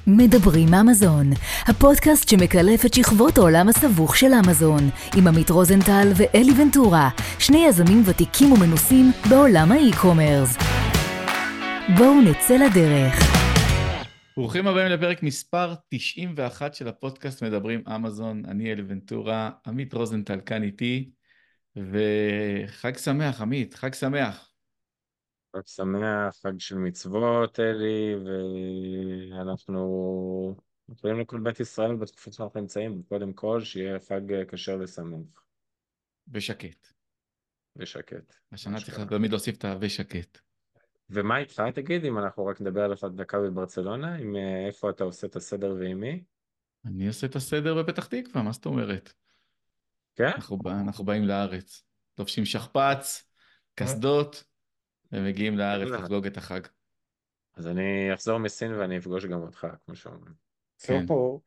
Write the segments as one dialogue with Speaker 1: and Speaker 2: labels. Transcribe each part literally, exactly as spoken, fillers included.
Speaker 1: מדברים אמזון, הפודקאסט שמקלף את שכבות העולם הסבוך של אמזון, עם עמית רוזנטל ואלי ונטורה, שני יזמים ותיקים ומנוסים בעולם האי-קומרס. בואו נצא לדרך.
Speaker 2: ברוכים הבאים לפרק מספר תשעים ואחת של הפודקאסט מדברים אמזון. אני אלי ונטורה, עמית רוזנטל כאן איתי, וחג שמח עמית, חג שמח.
Speaker 3: חג שמח, חג של מצוות, אלי, ואנחנו קוראים לכל בית ישראל בתקופות שאנחנו נמצאים, קודם כל שיהיה חג כשר ושמח
Speaker 2: ושקט.
Speaker 3: ושקט.
Speaker 2: השנה צריך תמיד להוסיף את ה"ושקט".
Speaker 3: ומה איתך, תגיד, אם אנחנו רק נדבר על דקה בברצלונה, עם איפה אתה עושה את הסדר ועם מי?
Speaker 2: אני עושה את הסדר בפתח תקווה, מה זאת אומרת?
Speaker 3: כן?
Speaker 2: אנחנו, בא, אנחנו באים לארץ, לובשים שכפ"ץ, קסדות, ומגיעים לארץ לחגוג את החג.
Speaker 3: אז אני אחזור מסין ואני אפגוש גם אותך, כמו שאומרים.
Speaker 2: כן.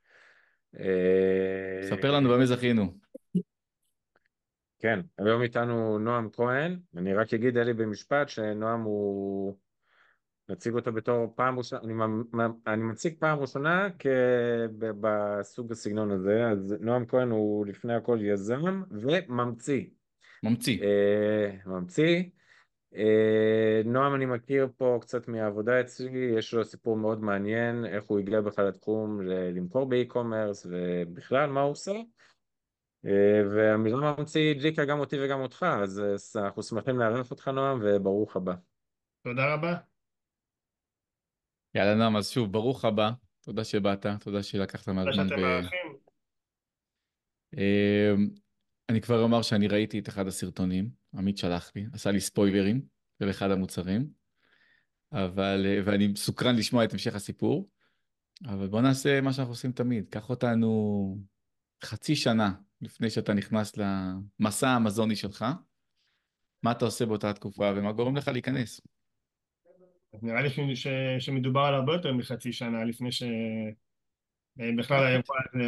Speaker 3: אה,
Speaker 2: ספר לנו במה זכינו.
Speaker 3: כן, היום איתנו נועם כהן. אני רק אגיד, אלי, במשפט, שנועם הוא... נציג אותו בתור פעם ראשונה, אני, אני מציג פעם ראשונה בסוג הסגנון הזה. אז נועם כהן הוא לפני הכל יזם וממציא.
Speaker 2: ממציא.
Speaker 3: אה, ממציא. אה, נועם אני מכיר פה קצת מהעבודה אצלי, יש לו סיפור מאוד מעניין, איך הוא הגיע בכלל לתחום למכור באי-קומרס ובכלל מה הוא עושה. והמילה ממציא הדליקה גם אותי וגם אותך, אז אנחנו שמחים לארח אותך נועם וברוך הבא.
Speaker 4: תודה רבה.
Speaker 2: יאללה נועם, אז שוב, ברוך הבא, תודה שבאת, תודה שלקחת
Speaker 4: תודה
Speaker 2: מהזמן.
Speaker 4: שאתם מארחים.
Speaker 2: אני כבר אומר שאני ראיתי את אחד הסרטונים, עמית שלח לי, עשה לי ספוילרים של אחד המוצרים, אבל, ואני סוקרן לשמוע את המשך הסיפור, אבל בוא נעשה מה שאנחנו עושים תמיד, קח אותנו חצי שנה לפני שאתה נכנס למסע האמזוני שלך, מה אתה עושה באותה תקופה ומה גורם לך להיכנס.
Speaker 4: נראה לי ש... שמדובר על הרבה יותר מחצי שנה לפני שבכלל האירוע הזה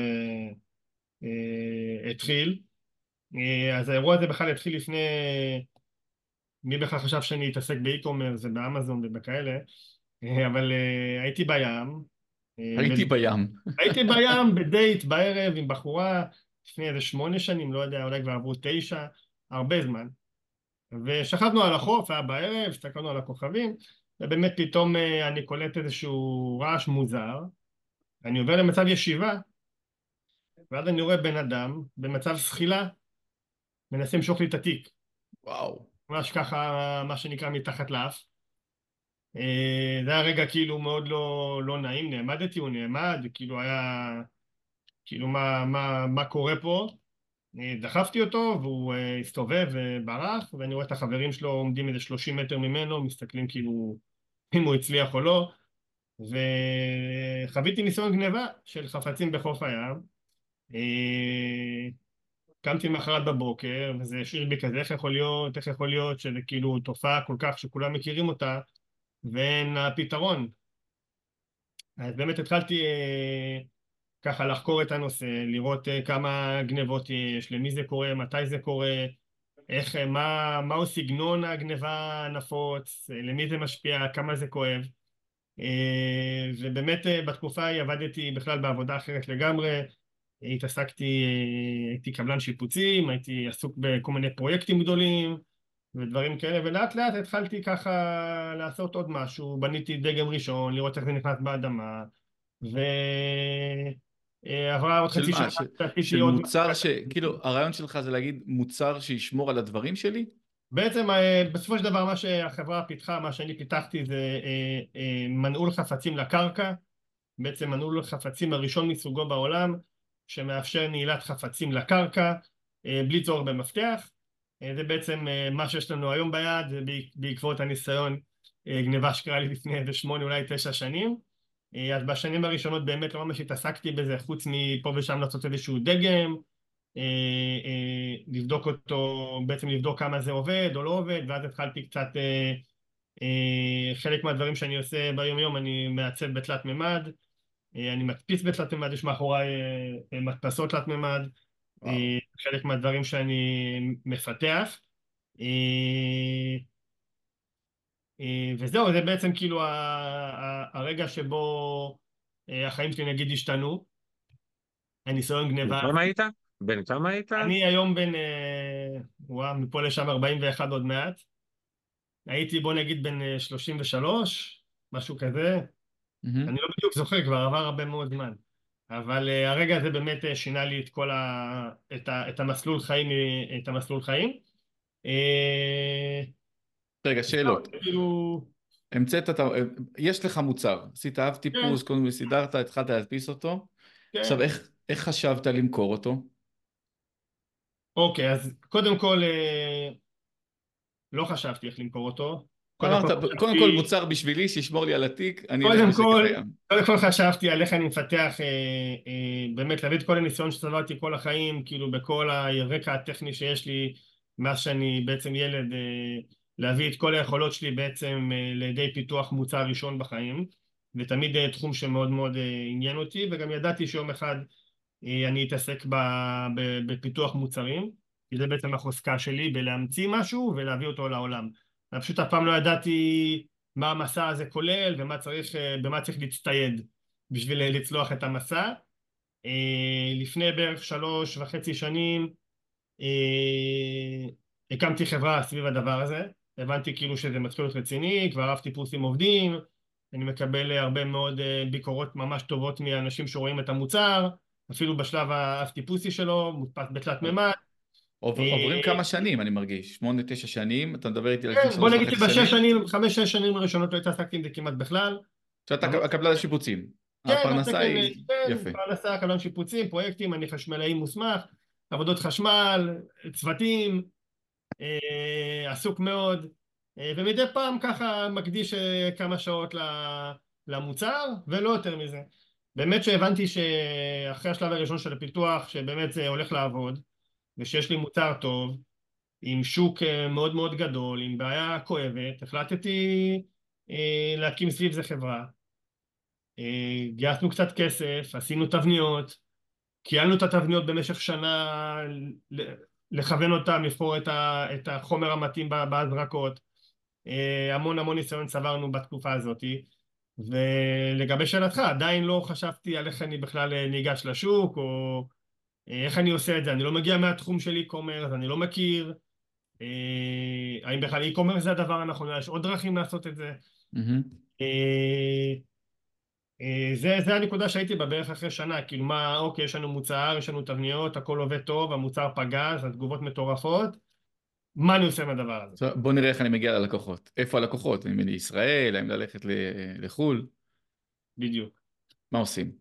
Speaker 4: אה, התחיל. אה, אז האירוע הזה בכלל התחיל לפני, מי בכלל חשב שאני אתעסק באי-קומרס ובאמזון ובכאלה, אה, אבל אה, הייתי בים. אה,
Speaker 2: הייתי
Speaker 4: ב...
Speaker 2: בים.
Speaker 4: הייתי בים בדייט בערב עם בחורה לפני איזה שמונה שנים, לא יודע, אולי כבר עברו תשע, הרבה זמן. ושכבנו על החוף, היה בערב, הסתכלנו על הכוכבים, ובאמת פתאום אני קולט איזשהו רעש מוזר, אני עובר למצב ישיבה, ואז אני רואה בן אדם במצב שחילה, מנסה למשוך לי את התיק.
Speaker 2: וואו.
Speaker 4: ממש ככה, מה שנקרא מתחת לאף. זה היה רגע כאילו מאוד לא, לא נעים, נעמדתי, הוא נעמד, כאילו היה, כאילו מה, מה, מה קורה פה? דחפתי אותו והוא uh, הסתובב וברח, ואני רואה את החברים שלו עומדים איזה שלושים מטר ממנו, מסתכלים כאילו אם הוא הצליח או לא, וחוויתי ניסיון גניבה של חפצים בחוף הים. uh, קמתי מחרת בבוקר וזה השאיר בי כזה, איך יכול להיות, איך יכול להיות שזה כאילו תופעה כל כך שכולם מכירים אותה ואין לה פתרון. אז באמת התחלתי uh, ככה לחקור את הנושא, לראות uh, כמה גנבות יש, למי זה קורה, מתי זה קורה, איך, מה, מהו סגנון הגניבה הנפוץ, למי זה משפיע, כמה זה כואב. uh, ובאמת uh, בתקופה ההיא עבדתי בכלל בעבודה אחרת לגמרי, התעסקתי, uh, הייתי קבלן שיפוצים, הייתי עסוק בכל מיני פרויקטים גדולים ודברים כאלה, ולאט לאט התחלתי ככה לעשות עוד משהו, בניתי דגם ראשון, לראות איך זה נכנס באדמה, ו... עברה עוד חצי שנה.
Speaker 2: של מוצר ש... כאילו, הרעיון שלך זה להגיד מוצר שישמור על הדברים שלי?
Speaker 4: בעצם, בסופו של דבר, מה שהחברה פיתחה, מה שאני פיתחתי זה מנעול חפצים לקרקע, בעצם מנעול חפצים הראשון מסוגו בעולם, שמאפשר נעילת חפצים לקרקע, בלי צורך במפתח. זה בעצם מה שיש לנו היום ביד, זה בעקבות הניסיון גניבה שקרה לי לפני איזה שמונה, אולי תשע שנים. אז בשנים הראשונות באמת לא ממש התעסקתי בזה, חוץ מפה ושם לעשות איזשהו דגם, לבדוק אותו, בעצם לבדוק כמה זה עובד או לא עובד, ואז התחלתי קצת, חלק מהדברים שאני עושה ביום יום, אני מעצב בתלת ממד, אני מדפיס בתלת ממד, יש מאחוריי מדפסות תלת ממד, חלק מהדברים שאני מפתח, וזהו, זה בעצם כאילו הרגע שבו החיים שלי נגיד השתנו, הניסיון גניבה.
Speaker 3: בן כמה היית? בן כמה היית?
Speaker 4: אני היום בן, אה, וואו, מפה לשם ארבעים ואחת עוד מעט. הייתי בוא נגיד בן שלושים ושלוש, משהו כזה.
Speaker 2: מהמם.
Speaker 4: אני לא בדיוק זוכר, כבר עבר הרבה מאוד זמן. אבל uh, הרגע הזה באמת uh, שינה לי את כל ה... את, ה... את המסלול חיים, uh, את המסלול חיים. Uh,
Speaker 2: רגע,
Speaker 4: זהו,
Speaker 2: שאלות.
Speaker 4: כאילו...
Speaker 2: המצאת, את ה- יש לך מוצר, עשית אב
Speaker 4: כן,
Speaker 2: טיפוס, קודם כל סידרת, התחלת להדפיס אותו.
Speaker 4: כן.
Speaker 2: עכשיו, איך, איך חשבת למכור אותו?
Speaker 4: אוקיי, אז קודם כל, uh, לא חשבתי איך למכור אותו. קודם כל
Speaker 2: אמרת, קודם כל
Speaker 4: חשבתי...
Speaker 2: מוצר בשבילי, שישמור לי על התיק, אני אלך
Speaker 4: קודם
Speaker 2: בשקט
Speaker 4: כל,
Speaker 2: לים.
Speaker 4: קודם כל חשבתי על איך אני מפתח, אה, אה, באמת להביא את כל הניסיון שצברתי כל החיים, כאילו בכל הרקע הטכני שיש לי, מאז שאני בעצם ילד, אה, להביא את כל היכולות שלי בעצם אה, לידי פיתוח מוצר ראשון בחיים, ותמיד אה, תחום שמאוד מאוד אה, עניין אותי, וגם ידעתי שיום אחד אה, אני אתעסק ב, ב, בפיתוח מוצרים, כי זה בעצם החוזקה שלי, בלהמציא משהו ולהביא אותו לעולם. אני פשוט אף פעם לא ידעתי מה המסע הזה כולל ומה צריך, במה צריך להצטייד בשביל לצלוח את המסע. לפני בערך שלוש וחצי שנים הקמתי חברה סביב הדבר הזה. הבנתי כאילו שזה מתחיל להיות רציני, כבר אב טיפוסים עובדים, אני מקבל הרבה מאוד ביקורות ממש טובות מאנשים שרואים את המוצר, אפילו בשלב האב טיפוסי שלו, מודפס בתלת מימד.
Speaker 2: עובר, עוברים כמה שנים, אני מרגיש, שמונה, תשע שנים, אתה מדבר איתי על לפני
Speaker 4: כן, בוא
Speaker 2: שלוש
Speaker 4: נגיד
Speaker 2: וחצי
Speaker 4: שבשש
Speaker 2: שנים,
Speaker 4: שנים, חמש, שש שנים הראשונות לא התעסקתי עם זה כמעט בכלל.
Speaker 2: שאתה
Speaker 4: אבל
Speaker 2: הקבלן השיפוצים.
Speaker 4: כן,
Speaker 2: הפרנסה
Speaker 4: התקן,
Speaker 2: היא
Speaker 4: כן,
Speaker 2: יפה.
Speaker 4: פרנסה, קבלן שיפוצים, פרויקטים, אני חשמלאי מוסמך, עבודות חשמל, צוותים, אה, עסוק מאוד, אה, ומדי פעם ככה מקדיש אה, כמה שעות ל- למוצר, ולא יותר מזה. באמת שהבנתי שאחרי השלב הראשון של הפיתוח, שבאמת זה הולך לעבוד, ושיש לי מוצר טוב, עם שוק אה, מאוד מאוד גדול, עם בעיה כואבת, החלטתי אה, להקים סביב זה חברה. אה, גייסנו קצת כסף, עשינו תבניות, קיילנו את התבניות במשך שנה, ל- לכוון אותם, לבחור את, ה, את החומר המתאים ב- בהזרקות. אה, המון המון ניסיון צברנו בתקופה הזאת. ולגבי שאלתך, עדיין לא חשבתי על איך אני בכלל אה, ניגש לשוק, או אה, איך אני עושה את זה. אני לא מגיע מהתחום של e-commerce, אני לא מכיר. אה, האם בכלל e-commerce זה הדבר הנכון? יש עוד דרכים לעשות את זה.
Speaker 2: מהמם.
Speaker 4: אה, אה, זה, זה הנקודה שהייתי בה בערך אחרי שנה, כאילו מה, אוקיי, יש לנו מוצר, יש לנו תבניות, הכל עובד טוב, המוצר פגז, התגובות מטורפות, מה אני עושה עם הדבר הזה?
Speaker 2: עכשיו, בוא נראה איך אני מגיע ללקוחות. איפה הלקוחות? האם לישראל, האם ללכת ל- לחו"ל?
Speaker 4: בדיוק.
Speaker 2: מה עושים?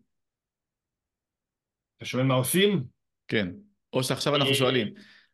Speaker 4: אתה שואל מה עושים?
Speaker 2: כן. או שעכשיו אנחנו
Speaker 4: אה,
Speaker 2: שואלים,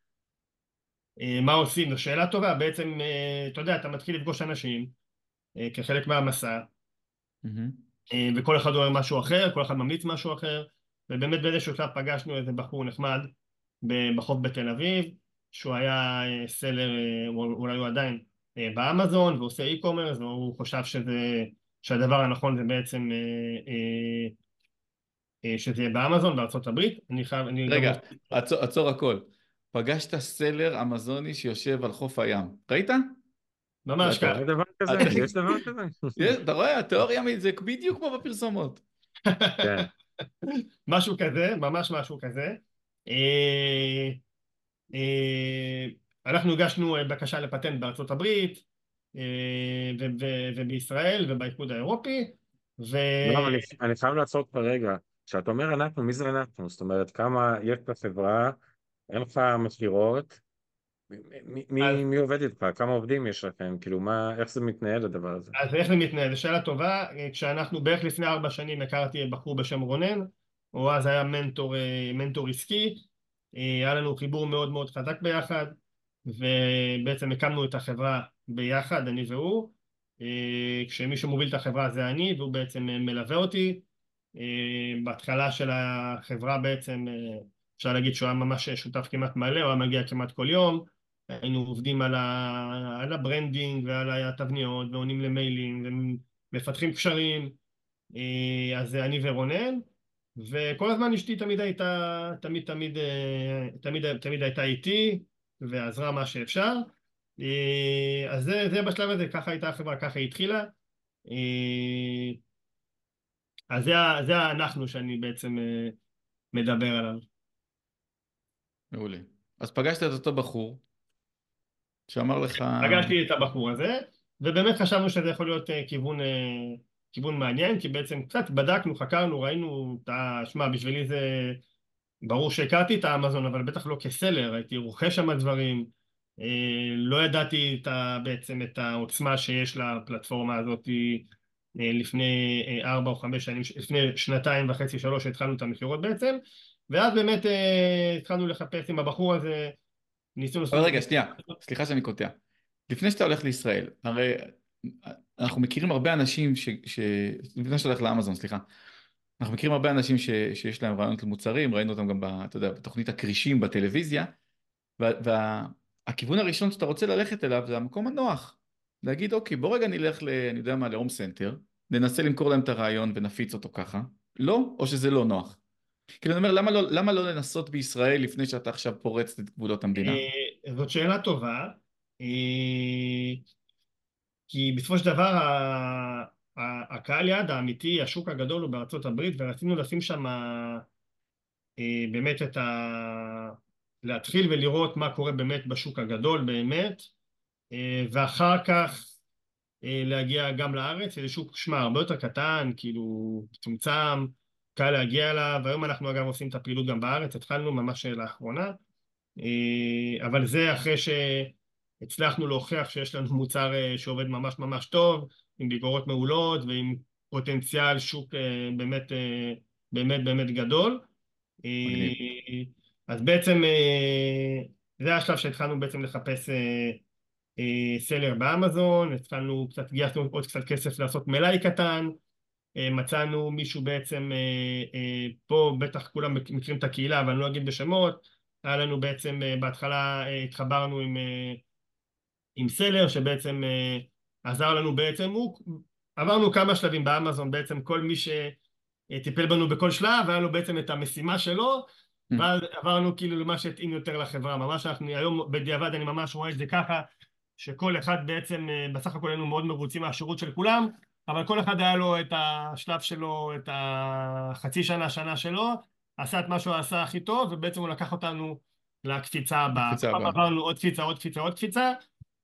Speaker 4: אה, מה עושים? זו שאלה טובה, בעצם, אה, אתה יודע, אתה מתחיל לפגוש אנשים אה, כחלק מהמסע,
Speaker 2: מהמם.
Speaker 4: אה, וכל אחד אומר משהו אחר, כל אחד ממליץ משהו אחר, ובאמת באיזשהו שלב פגשנו איזה בחור נחמד ב- בחוף בתל אביב, שהוא היה אה, סלר, אה, אולי הוא עדיין אה, באמזון, ועושה e-commerce, והוא חשב שזה, שהדבר הנכון זה בעצם אה, אה, אה, שזה יהיה באמזון בארצות הברית. אני חייב, אני גם
Speaker 2: רגע,
Speaker 4: רוצה...
Speaker 2: עצור, עצור הכל. פגשת סלר אמזוני שיושב על חוף הים. ראית?
Speaker 4: ממש
Speaker 2: ואתה...
Speaker 4: ככה.
Speaker 3: יש דבר כזה?
Speaker 2: אתה
Speaker 3: יש דבר כזה?
Speaker 2: יש- אתה רואה, התיאוריה מ- זה בדיוק כמו בפרסומות.
Speaker 3: כן.
Speaker 4: משהו כזה, ממש משהו כזה. אה, אה, אנחנו הגשנו אה, בקשה לפטנט בארצות הברית, אה, ו- ו- ובישראל ובאיחוד האירופי, ו...
Speaker 3: לא, אבל אני, אני חייב לעצור אותך רגע. כשאתה אומר אנחנו, מי זה אנחנו? זאת אומרת, כמה יש בחברה, אין לך מכירות, מי,
Speaker 4: אז,
Speaker 3: מי, מי עובד איתך? כמה עובדים יש לכם? כאילו, מה, איך זה מתנהל הדבר הזה?
Speaker 4: אז איך זה מתנהל? זו שאלה טובה. אה, כשאנחנו בערך לפני ארבע שנים הכרתי בחור בשם רונן, הוא אז היה מנטור, אה, מנטור עסקי, אה, היה לנו חיבור מאוד מאוד חזק ביחד, ובעצם הקמנו את החברה ביחד, אני והוא. אה, כשמי שמוביל את החברה זה אני, והוא בעצם אה, מלווה אותי. אה, בהתחלה של החברה בעצם, אה, אפשר להגיד שהוא היה ממש שותף כמעט מלא, הוא היה מגיע כמעט כל יום, היינו עובדים על, ה... על הברנדינג ועל התבניות ועונים למיילים ומפתחים קשרים. אה, אז זה אני ורונן, וכל הזמן אשתי תמיד הייתה, תמיד תמיד, אה, תמיד, תמיד הייתה איתי ועזרה מה שאפשר. אה, אז זה, זה בשלב הזה, ככה הייתה החברה, ככה היא התחילה. אה, אז זה, ה- זה אנחנו שאני בעצם אה, מדבר עליו.
Speaker 2: מעולה. אז פגשת את אותו בחור שאמר לך,
Speaker 4: פגשתי את הבחור הזה, ובאמת חשבנו שזה יכול להיות אה, כיוון, אה, כיוון מעניין, כי בעצם קצת בדקנו, חקרנו, ראינו את ה... שמע, בשבילי זה... ברור שהכרתי את האמזון, אבל בטח לא כסלר, הייתי רוכש שם דברים, אה, לא ידעתי את ה, בעצם את העוצמה שיש לפלטפורמה הזאת אה, לפני אה, ארבע או חמש שנים, לפני שנתיים וחצי, שלוש, התחלנו את המכירות בעצם, ואז באמת אה, התחלנו לחפש עם הבחור הזה, ניסינו
Speaker 2: אבל
Speaker 4: לעשות...
Speaker 2: רגע, שנייה, סליחה שאני קוטע. לפני שאתה הולך לישראל, הרי אנחנו מכירים הרבה אנשים ש... ש... לפני שאתה הולך לאמזון, סליחה. אנחנו מכירים הרבה אנשים ש... שיש להם רעיונות למוצרים, ראינו אותם גם ב... אתה יודע, בתוכנית הכרישים בטלוויזיה, והכיוון וה... הראשון שאתה רוצה ללכת אליו זה המקום הנוח. להגיד, אוקיי, בוא רגע נלך ל... אני יודע מה, להום סנטר, ננסה למכור להם את הרעיון ונפיץ אותו ככה. לא, או שזה לא נוח. כאילו, אני אומר, למה לא, למה לא לנסות בישראל לפני שאתה עכשיו פורץ את גבולות המדינה?
Speaker 4: אה, זאת שאלה טובה, אה, כי בסופו של דבר ה- ה- הקהל יעד האמיתי, השוק הגדול הוא בארצות הברית, ורצינו לשים שם אה, באמת את ה... להתחיל ולראות מה קורה באמת בשוק הגדול באמת, אה, ואחר כך אה, להגיע גם לארץ. זה שוק, שמע, הרבה יותר קטן, כאילו, מצומצם, קל להגיע אליו, והיום אנחנו אגב עושים את הפעילות גם בארץ, התחלנו ממש לאחרונה, אה, אבל זה אחרי שהצלחנו להוכיח שיש לנו מוצר אה, שעובד ממש ממש טוב, עם ביקורות מעולות ועם פוטנציאל שוק אה, באמת אה, באמת באמת גדול.
Speaker 2: מגניב.
Speaker 4: אה, אז בעצם אה, זה השלב שהתחלנו בעצם לחפש אה, אה, סלר באמזון, התחלנו קצת, גייסנו עוד קצת כסף לעשות מלאי קטן, אה, מצאנו מישהו בעצם, אה, אה, פה בטח כולם מכירים את הקהילה, אבל אני לא אגיד בשמות, היה לנו בעצם, אה, בהתחלה אה, התחברנו עם, אה, עם סלר, שבעצם אה, עזר לנו בעצם, הוא, עברנו כמה שלבים באמזון, בעצם כל מי שטיפל בנו בכל שלב, היה לו בעצם את המשימה שלו, ואז עברנו כאילו למה שהתאים יותר לחברה, ממש אנחנו היום בדיעבד אני ממש רואה את זה ככה, שכל אחד בעצם, אה, בסך הכל היינו מאוד מרוצים מהשירות של כולם, אבל כל אחד היה לו את השלב שלו, את החצי שנה, שנה שלו, עשה את מה שהוא עשה הכי טוב, ובעצם הוא לקח אותנו לקפיצה הבאה.
Speaker 2: הקפיצה הבאה.
Speaker 4: עברנו עוד קפיצה, עוד קפיצה, עוד קפיצה,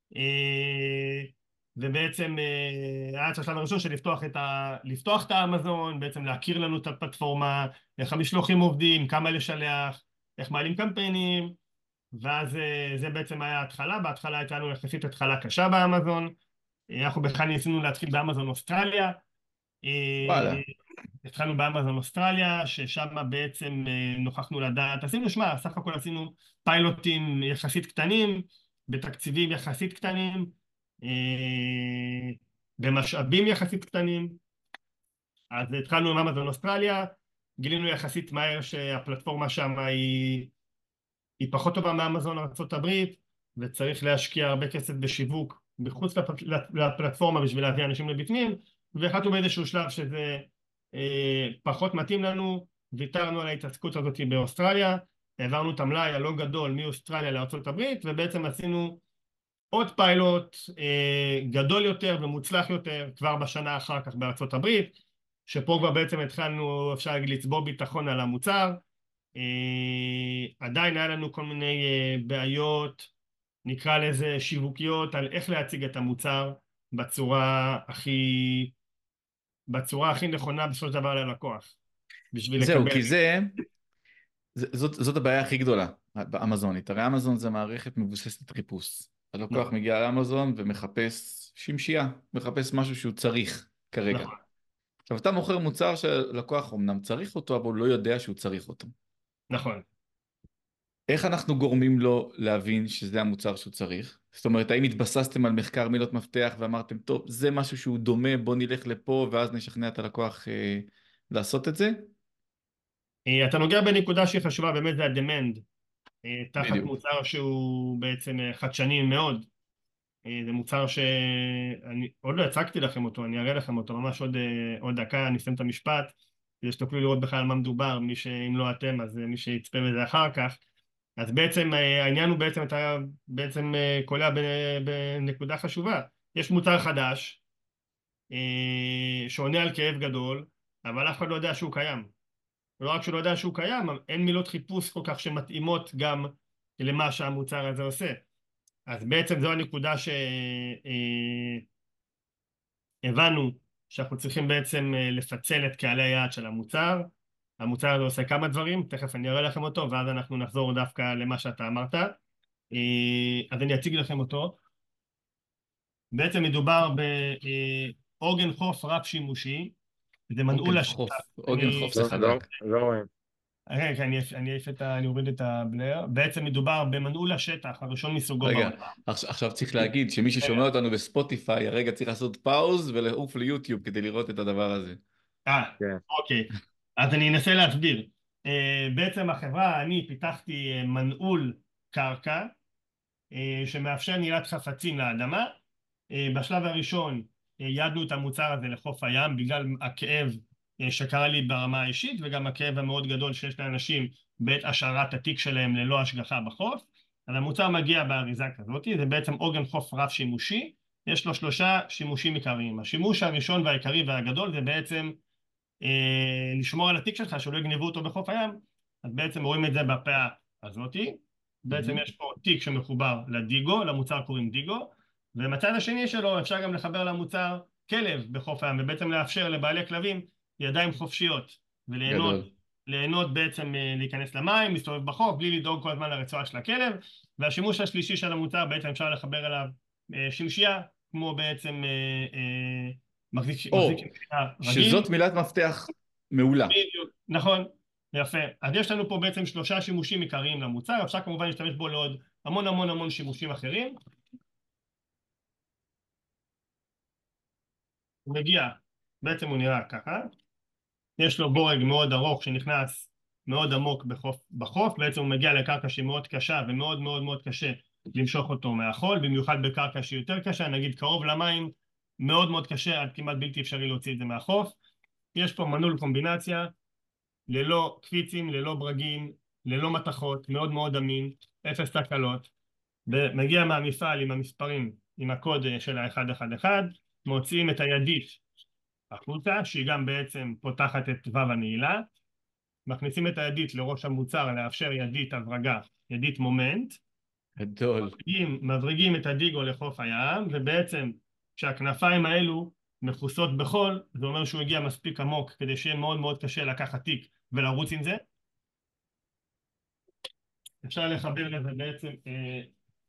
Speaker 4: אה, ובעצם אה, היה את השלב הראשון של לפתוח את, ה... לפתוח את האמזון, בעצם להכיר לנו את הפלטפורמה, איך המשלוחים עובדים, כמה לשלח, איך מעלים קמפיינים, ואז אה, זה בעצם היה ההתחלה. בהתחלה הייתה לנו יחסית התחלה קשה באמזון, אה, אנחנו בכלל ניסינו להתחיל באמזון אוסטרליה,
Speaker 2: וואלה.
Speaker 4: אה, התחלנו באמזון אוסטרליה, ששם בעצם אה, נוכחנו לדעת, עשינו, שמע, סך הכל עשינו פיילוטים יחסית קטנים, בתקציבים יחסית קטנים, אה, במשאבים יחסית קטנים. אז התחלנו עם אמזון אוסטרליה, גילינו יחסית מהר שהפלטפורמה שם היא, היא פחות טובה מאמזון ארצות הברית, וצריך להשקיע הרבה כסף בשיווק מחוץ לפלט, לפלטפורמה בשביל להביא אנשים לבפנים, והחלטנו באיזשהו שלב שזה אה, פחות מתאים לנו, ויתרנו על ההתעסקות הזאת באוסטרליה, העברנו את המלאי הלא גדול מאוסטרליה לארצות הברית, ובעצם עשינו עוד פיילוט אה, גדול יותר ומוצלח יותר כבר בשנה אחר כך בארצות הברית, שפה כבר בעצם התחלנו, אפשר להגיד, לצבור ביטחון על המוצר. אה, עדיין היה לנו כל מיני אה, בעיות, נקרא לזה שיווקיות, על איך להציג את המוצר בצורה הכי, בצורה הכי נכונה בסופו של דבר ללקוח, בשביל
Speaker 2: זהו,
Speaker 4: לקבל...
Speaker 2: כי זה, זה זאת, זאת הבעיה הכי גדולה באמזונית. הרי אמזון זה מערכת מבוססת חיפוש. הלקוח
Speaker 4: נכון,
Speaker 2: מגיע לאמזון ומחפש שמשייה, מחפש משהו שהוא צריך כרגע.
Speaker 4: נכון,
Speaker 2: עכשיו, אתה מוכר מוצר שלקוח אמנם צריך אותו, אבל הוא לא יודע שהוא צריך אותו.
Speaker 4: נכון.
Speaker 2: איך אנחנו גורמים לו להבין שזה המוצר שהוא צריך? זאת אומרת, האם התבססתם על מחקר מילות מפתח ואמרתם, טוב, זה משהו שהוא דומה, בוא נלך לפה ואז נשכנע את הלקוח אה, לעשות את זה?
Speaker 4: אה, אתה נוגע בנקודה שהיא חשובה, באמת זה ה-demand, אה, תחת
Speaker 2: בדיוק.
Speaker 4: מוצר שהוא בעצם אה, חדשני מאוד. אה, זה מוצר שאני עוד לא הצגתי לכם אותו, אני אראה לכם אותו ממש עוד, אה, עוד דקה, אני אסיים את המשפט, כדי שתוכלו לראות בכלל על מה מדובר, מי שאם לא אתם, אז אה, מי שיצפה בזה אחר כך. אז בעצם אה, העניין הוא בעצם, אתה בעצם אה, קולע בנ- בנקודה חשובה. יש מוצר חדש, אה, שעונה על כאב גדול, אבל אף אחד לא יודע שהוא קיים. ולא רק שלא יודע שהוא קיים, אין מילות חיפוש כל כך שמתאימות גם למה שהמוצר הזה עושה. אז בעצם זו הנקודה שהבנו שאנחנו צריכים בעצם לפצל את קהלי היעד של המוצר. המוצר הזה עושה כמה דברים, תכף אני אראה לכם אותו, ואז אנחנו נחזור דווקא למה שאתה אמרת. אז אני אציג לכם אותו. בעצם מדובר בעוגן חוף רב שימושי, זה מנעול השיטה.
Speaker 2: עוגן חוף זה חזק.
Speaker 3: לא רואים.
Speaker 4: רגע, אני אעיף את ה... אני אוריד את הבלר. בעצם מדובר במנעול השטח הראשון מסוגו בעולם.
Speaker 2: רגע, עכשיו צריך להגיד שמי ששומע אותנו בספוטיפיי, הרגע צריך לעשות פאוז ולעוף ליוטיוב כדי לראות את הדבר הזה.
Speaker 4: אה, אוקיי. אז אני אנסה להסביר. בעצם החברה, אני פיתחתי מנעול קרקע, שמאפשר נעילת חפצים לאדמה. בשלב הראשון יעדנו את המוצר הזה לחוף הים בגלל הכאב שקרה לי ברמה האישית וגם הכאב המאוד גדול שיש לאנשים בעת השארת התיק שלהם ללא השגחה בחוף. אז המוצר מגיע באריזה כזאת, זה בעצם עוגן חוף רב שימושי, יש לו שלושה שימושים עיקריים. השימוש הראשון והעיקרי והגדול זה בעצם אה, לשמור על התיק שלך שלא יגנבו אותו בחוף הים. אז בעצם רואים את זה בפה הזאת, בעצם mm-hmm. יש פה תיק שמחובר לדיגו, למוצר קוראים דיגו, ומצד השני שלו אפשר גם לחבר למוצר כלב בחוף הים, ובעצם לאפשר לבעלי כלבים ידיים חופשיות, וליהנות ליהנות בעצם להיכנס למים, להסתובב בחוף, בלי לדאוג כל הזמן לרצועה של הכלב. והשימוש השלישי של המוצר בעצם אפשר לחבר אליו שמשייה, כמו בעצם מחזיק שמשייה רגיל.
Speaker 2: שזאת מילת מפתח מעולה.
Speaker 4: נכון, יפה. אז יש לנו פה בעצם שלושה שימושים עיקריים למוצר, אפשר כמובן להשתמש בו לעוד המון המון המון שימושים אחרים. הוא מגיע, בעצם הוא נראה ככה, יש לו בורג מאוד ארוך שנכנס מאוד עמוק בחוף, בחוף, בעצם הוא מגיע לקרקע שהיא מאוד קשה ומאוד מאוד מאוד קשה למשוך אותו מהחול, במיוחד בקרקע שהיא יותר קשה, נגיד קרוב למים, מאוד מאוד קשה, עד כמעט בלתי אפשרי להוציא את זה מהחוף. יש פה מנעול קומבינציה, ללא קפיצים, ללא ברגים, ללא מתכות, מאוד מאוד אמין, אפס תקלות, מגיע מהמפעל עם המספרים, עם הקוד של ה-אחד אחד אחד, מוציאים את הידית החוצה, שהיא גם בעצם פותחת את וו הנעילה, מכניסים את הידית לראש המוצר לאפשר ידית הברגה, ידית מומנט,
Speaker 2: גדול.
Speaker 4: מבריגים, מבריגים את הדיגו לחוף הים, ובעצם כשהכנפיים האלו מכוסות בחול, זה אומר שהוא הגיע מספיק עמוק כדי שיהיה מאוד מאוד קשה לקחת תיק ולרוץ עם זה. אפשר לחבר לזה בעצם אה,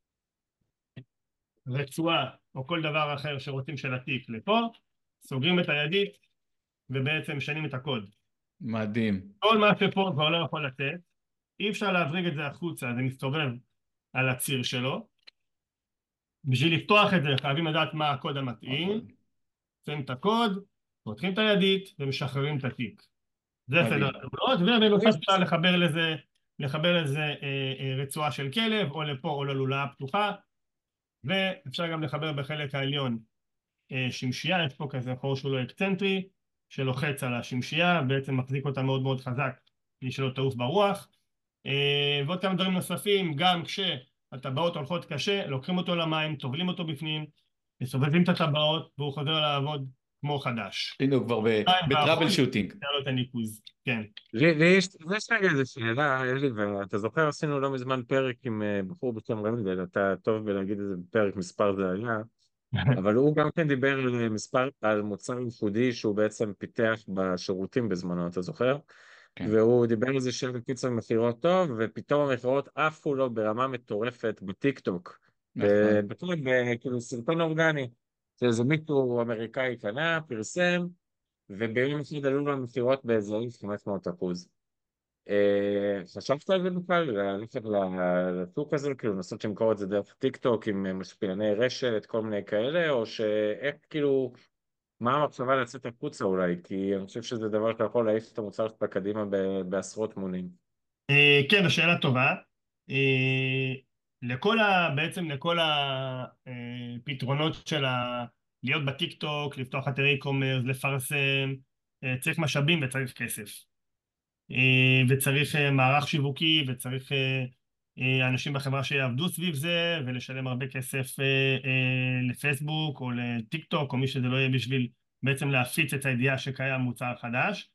Speaker 4: רצועה או כל דבר אחר שרוצים של התיק לפה, סוגרים את הידית ובעצם משנים את הקוד.
Speaker 2: מדהים.
Speaker 4: כל מה שפה כבר לא יכול לתת, אי אפשר להבריג את זה החוצה, זה מסתובב על הציר שלו. בשביל לפתוח את זה חייבים לדעת מה הקוד המתאים, שמים את הקוד, פותחים את הידית ומשחררים את התיק. זה סדר הפעולות, ובנוסף אפשר לחבר לזה, לחבר לזה אה, אה, רצועה של כלב, או לפה או ללולה פתוחה, ואפשר גם לחבר בחלק העליון אה, שמשייה, יש פה כזה חור שהוא לא אקצנטרי, שלוחץ על השמשייה, בעצם מחזיק אותה מאוד מאוד חזק, כדי שלא תעוף ברוח. אה, ועוד כמה דברים נוספים, גם כשהטבעות הולכות קשה, לוקחים אותו למים, טובלים אותו בפנים, מסובבים את הטבעות, והוא חוזר לעבוד כמו חדש.
Speaker 2: הנה הוא כבר בטראבל שוטינג.
Speaker 4: זה לא את הניקוז, כן.
Speaker 3: יש רגע איזו שאלה, אלי, ואתה זוכר, עשינו לא מזמן פרק עם בחור בשם רנדל, אתה טוב בלהגיד איזה פרק מספר זה היה, אבל הוא גם כן דיבר על מספר, על מוצר ייחודי שהוא בעצם פיתח בשירותים בזמנו, אתה זוכר? כן. והוא דיבר על זה של קיצור מכירות טוב, ופתאום המכירות עפו לו ברמה מטורפת בטיק טוק. בטוח, כאילו סרטון אורגני. שזה מישהו אמריקאי קנה, פרסם, וביום אחד עלו לו מכירות באזורים חמש מאות אחוז. חשבת על זה בכלל? ללכת לשוק הזה, כאילו לנסות למכור את זה דרך טיק טוק עם משפיעני רשת, כל מיני כאלה, או שאיך כאילו, מה המחשבה לצאת החוצה אולי? כי אני חושב שזה דבר שאתה יכול להעיף את המוצר שלך קדימה בעשרות מונים.
Speaker 4: כן, השאלה טובה. לכל ה... בעצם לכל הפתרונות של ה... להיות בטיק טוק, לפתוח אתרי קומרס, לפרסם, צריך משאבים וצריך כסף. וצריך מערך שיווקי, וצריך אנשים בחברה שיעבדו סביב זה, ולשלם הרבה כסף לפייסבוק או לטיק טוק, או מי שזה לא יהיה בשביל בעצם להפיץ את הידיעה שקיים מוצר חדש.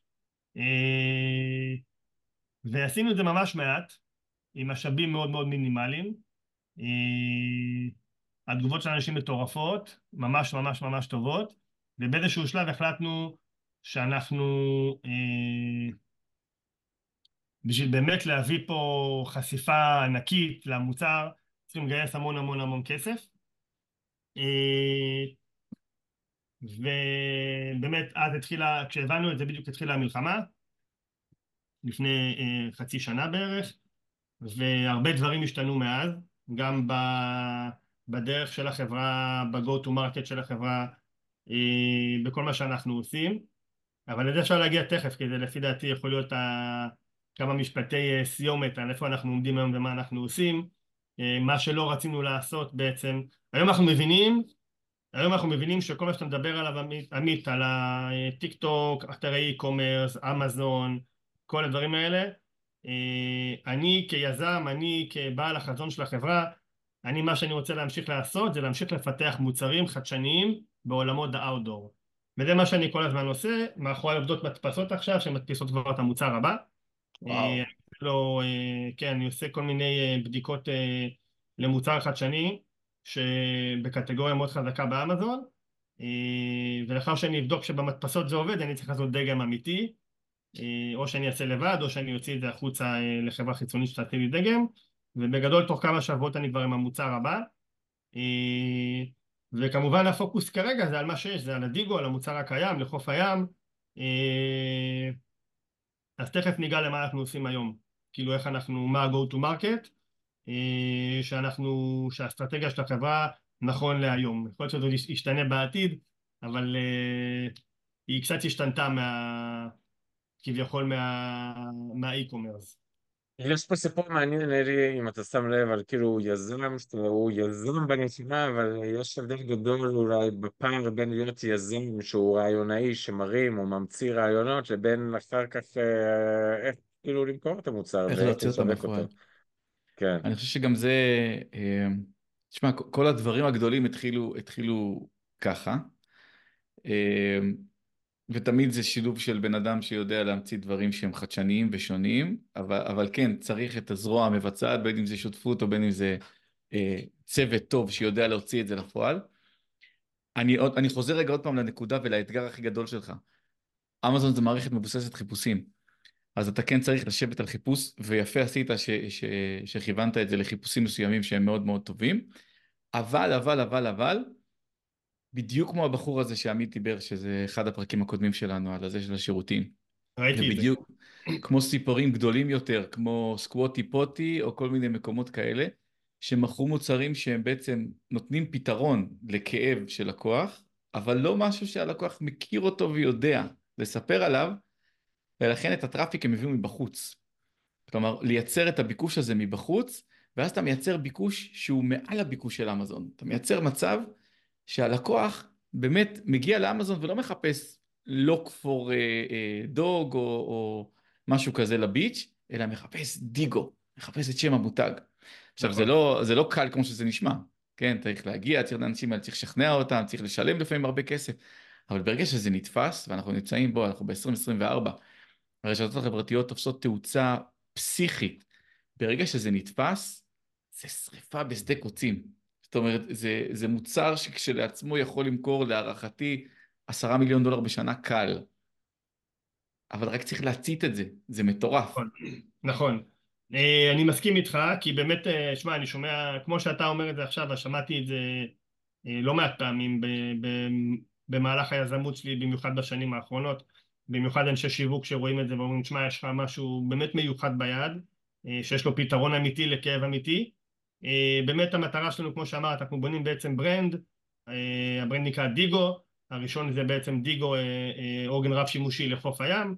Speaker 4: ועשינו את זה ממש מעט, עם משאבים מאוד מאוד מינימליים. התגובות של האנשים מטורפות, ממש ממש ממש טובות, ובאיזשהו שלב החלטנו שאנחנו, בשביל באמת להביא פה חשיפה ענקית למוצר, צריכים לגייס המון המון המון כסף. ובאמת אז התחילה, כשהבנו את זה בדיוק התחילה המלחמה, לפני חצי שנה בערך, והרבה דברים השתנו מאז, גם בדרך של החברה, ב-go to market של החברה, בכל מה שאנחנו עושים. אבל לזה אפשר להגיע תכף, כי זה לפי דעתי יכול להיות כמה משפטי סיומת על איפה אנחנו עומדים היום ומה אנחנו עושים. מה שלא רצינו לעשות בעצם, היום אנחנו מבינים, היום אנחנו מבינים שכל מה שאתה מדבר עליו, עמית, עמית על הטיק טוק, אתרי e-commerce, אמזון, כל הדברים האלה, אני כיזם, אני כבעל החזון של החברה, אני מה שאני רוצה להמשיך לעשות זה להמשיך לפתח מוצרים חדשניים בעולמות האוטדור. וזה מה שאני כל הזמן עושה, מאחורי עובדות מדפסות עכשיו שמדפיסות כבר את המוצר הבא. וואו. לא, כן, אני עושה כל מיני בדיקות למוצר חדשני שבקטגוריה מאוד חזקה באמזון, ולאחר שאני אבדוק שבמדפסות זה עובד, אני צריך לעשות דגם אמיתי, או שאני אעשה לבד, או שאני אוציא את זה החוצה לחברה חיצונית שתעשה לי דגם, ובגדול תוך כמה שבועות אני כבר עם המוצר הבא. וכמובן הפוקוס כרגע זה על מה שיש, זה על הדיגו, על המוצר הקיים, לחוף הים. אז תכף ניגע למה אנחנו עושים היום, כאילו איך אנחנו, מה ה-go to market, שאנחנו, שהאסטרטגיה של החברה נכון להיום. יכול להיות שזה ישתנה בעתיד, אבל היא קצת השתנתה מה... כביכול מה-e-commerce.
Speaker 3: יש פה סיפור מעניין, אלי, אם אתה שם לב, על כאילו הוא יזם, הוא יזם בנשימה, אבל יש הבדל גדול אולי בפער בין להיות יזם שהוא רעיונאי שמרים או ממציא רעיונות, לבין אחר כך איך כאילו למכור את המוצר
Speaker 2: איך להוציא אותו בפועל.
Speaker 3: כן.
Speaker 2: אני חושב שגם זה, תשמע, כל הדברים הגדולים התחילו, התחילו ככה, ותמיד זה שילוב של בן אדם שיודע להמציא דברים שהם חדשניים ושונים, אבל, אבל כן, צריך את הזרוע המבצעת, בין אם זה שותפות או בין אם זה אה, צוות טוב שיודע להוציא את זה לפועל. אני, עוד, אני חוזר רגע עוד פעם לנקודה ולאתגר הכי גדול שלך. אמזון זה מערכת מבוססת חיפושים, אז אתה כן צריך לשבת על חיפוש, ויפה עשית ש, ש, שכיוונת את זה לחיפושים מסוימים שהם מאוד מאוד טובים, אבל, אבל, אבל, אבל, בדיוק כמו הבחור הזה שעמית דיבר, שזה אחד הפרקים הקודמים שלנו, על הזה של השירותים.
Speaker 4: ראיתי את זה.
Speaker 2: בדיוק כמו סיפורים גדולים יותר, כמו סקווטי פוטי, או כל מיני מקומות כאלה, שמכרו מוצרים שהם בעצם נותנים פתרון לכאב של לקוח, אבל לא משהו שהלקוח מכיר אותו ויודע לספר עליו, ולכן את הטראפיק הם הביאו מבחוץ. כלומר, לייצר את הביקוש הזה מבחוץ, ואז אתה מייצר ביקוש שהוא מעל הביקוש של אמזון. אתה מייצר מצב שהלקוח באמת מגיע לאמזון ולא מחפש לוק פור דוג או, או משהו כזה לביץ', אלא מחפש דיגו, מחפש את שם המותג. עכשיו, זה לא, זה לא קל כמו שזה נשמע, כן? צריך להגיע, צריך לאנשים האלה, צריך לשכנע אותם, צריך לשלם לפעמים הרבה כסף, אבל ברגע שזה נתפס, ואנחנו נמצאים בו, אנחנו ב-עשרים עשרים וארבע, הרשתות החברתיות תופסות תאוצה פסיכית, ברגע שזה נתפס, זה שריפה בשדה קוצים. זאת אומרת, זה, זה מוצר שכשלעצמו יכול למכור להערכתי עשרה מיליון דולר בשנה קל. אבל רק צריך להצית את זה, זה מטורף.
Speaker 4: נכון, נכון. אני מסכים איתך, כי באמת, שמע, אני שומע, כמו שאתה אומר את זה עכשיו, שמעתי את זה לא מעט פעמים במהלך היזמות שלי, במיוחד בשנים האחרונות, במיוחד אנשי שיווק שרואים את זה ואומרים, שמע, יש לך משהו באמת מיוחד ביד, שיש לו פתרון אמיתי לכאב אמיתי. באמת המטרה שלנו, כמו שאמרת, אנחנו בונים בעצם ברנד, הברנד נקרא דיגו, הראשון זה בעצם דיגו, אורגן רב שימושי לחוף הים.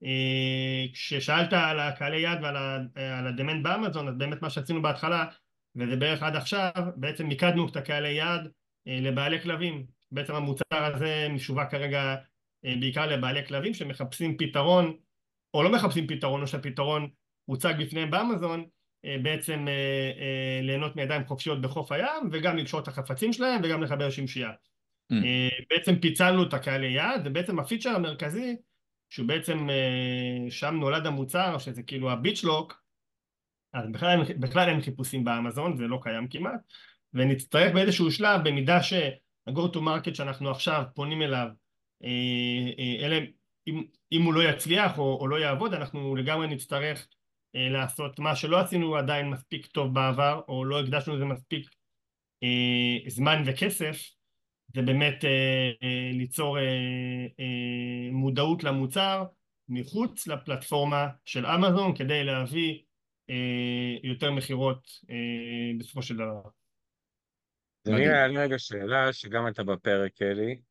Speaker 4: כששאלת על הקהלי יד ועל הדמנט באמזון, אז באמת מה שעשינו בהתחלה, וזה בערך עד עכשיו, בעצם מיקדנו את הקהלי יד לבעלי כלבים. בעצם המוצר הזה משווק כרגע בעיקר לבעלי כלבים שמחפשים פתרון, או לא מחפשים פתרון, או שהפתרון הוצג בפניהם באמזון, בעצם ליהנות מידיים חופשיות בחוף הים, וגם לקשור את החפצים שלהם, וגם לחבר שמשייה. בעצם פיצלנו את הקהל יעד, ובעצם הפיצ'ר המרכזי, שהוא בעצם שם נולד המוצר, שזה כאילו הביצ'לוק, אז בכלל, בכלל אין חיפושים באמזון, זה לא קיים כמעט, ונצטרך באיזשהו שלב, במידה שה-go to market שאנחנו עכשיו פונים אליו, אלה, אם, אם הוא לא יצליח או, או לא יעבוד, אנחנו לגמרי נצטרך לעשות מה שלא עשינו עדיין מספיק טוב בעבר, או לא הקדשנו לזה מספיק זמן וכסף, זה באמת ליצור מודעות למוצר מחוץ לפלטפורמה של אמזון, כדי להביא יותר מחירות בסופו של דבר.
Speaker 3: זה נראה לי רגע שאלה שגם אתה בפרק, אלי.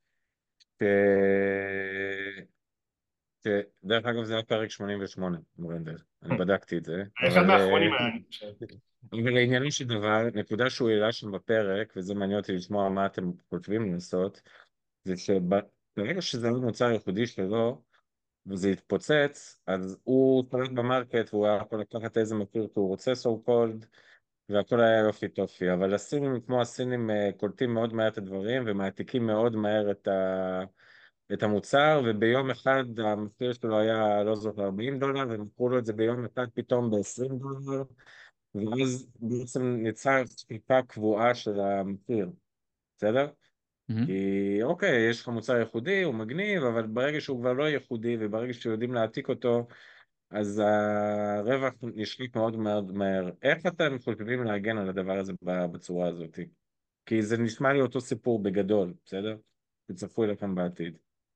Speaker 3: דרך אגב זה היה פרק שמונים ושמונה, אני בדקתי את זה.
Speaker 4: אחד מהאחרונים היה, אני חושב.
Speaker 3: אבל לעניינו של דבר, נקודה שהוא העלה שם בפרק, וזה מעניין אותי לשמוע מה אתם חושבים לעשות, זה שברגע שזה לא מוצר ייחודי שלו, וזה התפוצץ, אז הוא תלת במרקט, והוא היה יכול לקחת איזה מחיר שהוא רוצה, so called, והכל היה יופי טופי, אבל הסינים, כמו הסינים, קולטים מאוד מהר את הדברים, ומעתיקים מאוד מהר את, ה... את המוצר, וביום אחד המחיר שלו היה, לא זוכר, ארבעים דולר, ומכרו לו את זה ביום אחד פתאום ב-עשרים דולר, ואז בעצם ניצר שחיקה קבועה של המחיר, בסדר? Mm-hmm. כי אוקיי, יש לך מוצר ייחודי, הוא מגניב, אבל ברגע שהוא כבר לא ייחודי, וברגע שיודעים להעתיק אותו, אז הרווח נשחק מאוד מאוד מהר. איך אתם חושבים להגן על הדבר הזה בצורה הזאת? כי זה נשמע לי אותו סיפור בגדול, בסדר? תצפו אליכם בעתיד.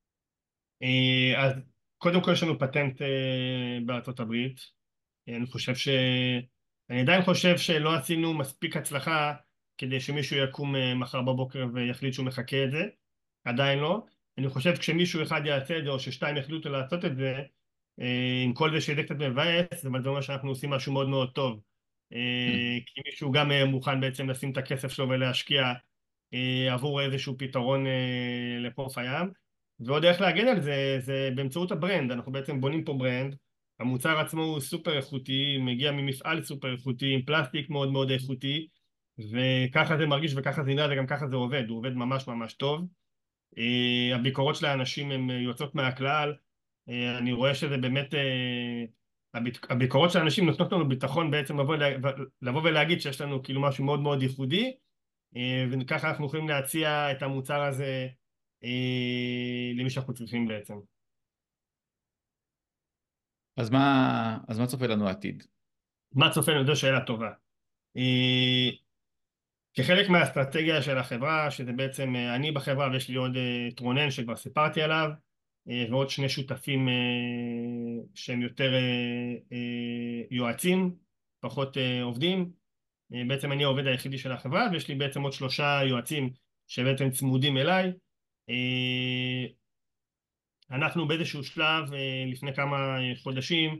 Speaker 4: אז קודם כל יש לנו פטנט בארצות הברית. אני חושב ש... אני עדיין חושב שלא עשינו מספיק הצלחה כדי שמישהו יקום מחר בבוקר ויחליט שהוא מחכה את זה. עדיין לא. אני חושב כשמישהו אחד יעשה את זה או ששתיים יחליטו לעשות את זה, עם כל זה שזה קצת מבאס, אבל זה אומר שאנחנו עושים משהו מאוד מאוד טוב. כי מישהו גם מוכן בעצם לשים את הכסף שלו ולהשקיע עבור איזשהו פתרון לחוף הים. ועוד איך להגן על זה, זה באמצעות הברנד. אנחנו בעצם בונים פה ברנד. המוצר עצמו הוא סופר איכותי, מגיע ממפעל סופר איכותי, עם פלסטיק מאוד מאוד איכותי, וככה זה מרגיש וככה זה נראה, וגם ככה זה עובד, הוא עובד ממש ממש טוב. הביקורות של האנשים הן יוצאות מהכלל, אני רואה שזה באמת, הביקורות של האנשים נותנות לנו ביטחון בעצם לבוא, לבוא ולהגיד שיש לנו כאילו משהו מאוד מאוד ייחודי, וככה אנחנו יכולים להציע את המוצר הזה למי שאנחנו צריכים בעצם.
Speaker 2: אז מה, אז מה צופה לנו העתיד?
Speaker 4: מה צופה לנו? זו שאלה טובה. כחלק מהאסטרטגיה של החברה, שזה בעצם, אני בחברה ויש לי עוד את רונן שכבר סיפרתי עליו, ועוד שני שותפים שהם יותר יועצים, פחות עובדים. בעצם אני העובד היחידי של החברה, ויש לי בעצם עוד שלושה יועצים שבעצם צמודים אליי. אנחנו באיזשהו שלב, לפני כמה חודשים,